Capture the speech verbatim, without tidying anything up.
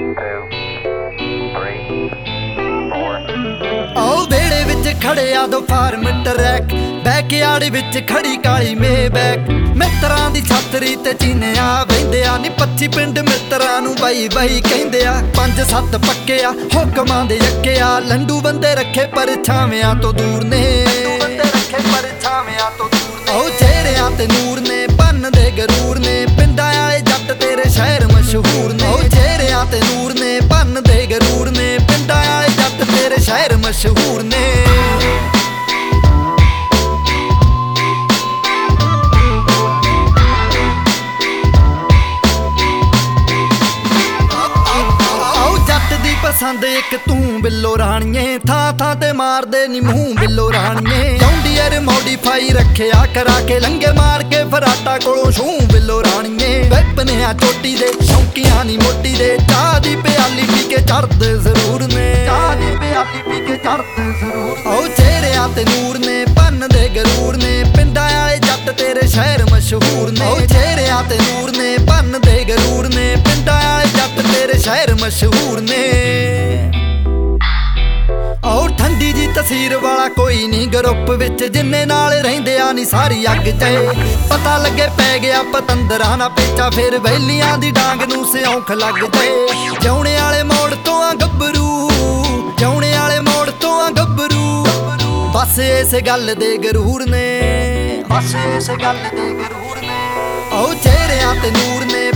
आओ बेड़े विच खड़े आ दो फार्म ट्रैक बैकयार्ड विच खड़ी काली मे बैक मित्रां दी छातरी ते चीनिया बहिंदे आ नी पच्ची पिंड मित्रां नूं बाई बाई कहंदे आ पंज सत्त पक्के आ हुकमां दे यक्के आ लंडू बंदे रखे पर छावियां तो दूर ने ओ चेहरियां ते नूर ने भन्न दे गरूर ने पिंडां आले जट तेरे शहर मशहूर ने ओ चेहरियां ते नूर ने भन्न दे गरूर ने पिंडां आले जट तेरे शहर मशहूर ने पसंद एक तू बिल्लो राणिए था था ते मार दे नी मुंह बिल्लो राणिए लौंडियर मॉडिफाई रखे आ करा के लंगे मार के फराटा कोलों छू बिल्लो राणिए वेपने आ चोटी दे शौकियां नी मोटी दे चाह दी प्याली पी के चढ़दे जरूर ने चाह दी प्याली पी के चढ़दे जरूर ओ चेहरियां ते नूर ने भन्न दे गरूर ने पिंडां आले जट तेरे शहर मशहूर ने ओ चेहरियां ते नूर ने भन्न दे गरूर ने पिंडां आले जट तेरे शहर मशहूर ने और ठंडी जी तसीर वाला कोई नहीं ग्रुप विच जिन्ने नाल रहिंदे आ नी सारी अग च पता लगे पै गया पतंदरा ना पेचा फिर वैलियां दी डांग नूं सिऔंख लग जाए जौने आले मोड़ तो आ गब्बरू जौने आले मोड़ तो आ गब्बरू बस इस गल दे गरूर ने बस इस गल दे गरूर ने ओ चेहरियां ते नूर ने